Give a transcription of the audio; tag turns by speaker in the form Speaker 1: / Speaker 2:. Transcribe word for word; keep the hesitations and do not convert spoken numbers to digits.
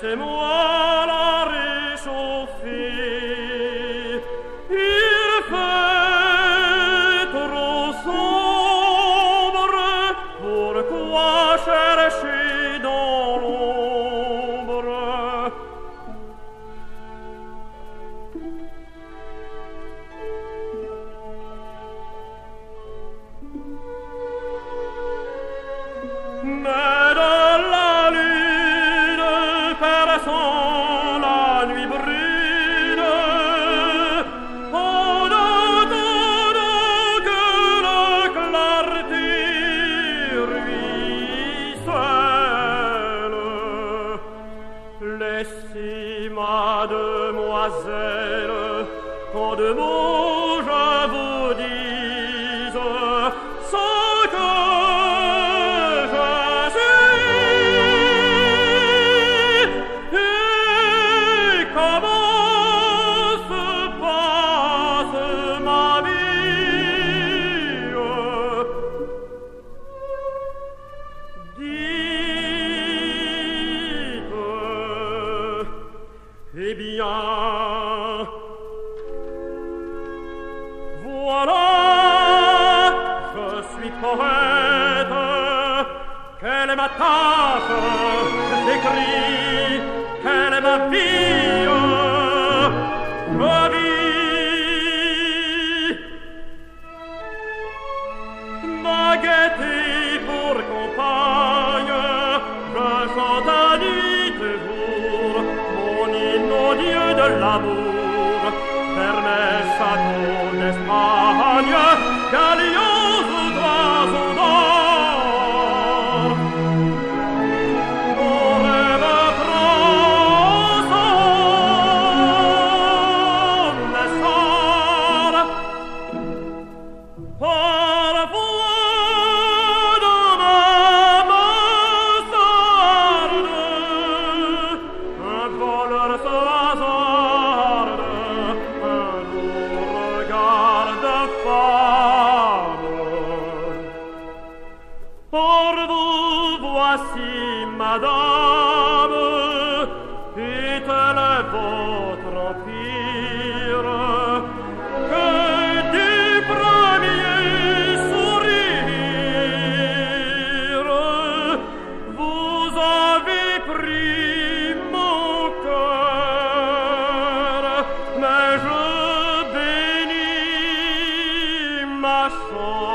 Speaker 1: Laissez-moi la réchauffer. Il fait trop sombre. Pourquoi chercher dans l'ombre? Mais de la lune perçant la nuit brune, en attendant que la clarté ruisselle, laissez mademoiselle en deux mots je vous dise sans que Eh bien, voilà, je suis poète. Quelle est ma tâche? J'écris. Quelle est ma vie? Je vis. Ma gaieté pour compagne, je chante à nuit et jour mon hymne au Dieu de l'amour, vers mes châteaux d'Espagne, galions ou d'oiseaux d'or. Mon rêve transcende mes sorts. Parfois dans ma mansarde, un voleur se hasarde, un lourd regard de femme. Pour vous voici, madame, est-elle votre empire, que du premier sourire vous avez pris mon cœur, mais je bénis ma chance.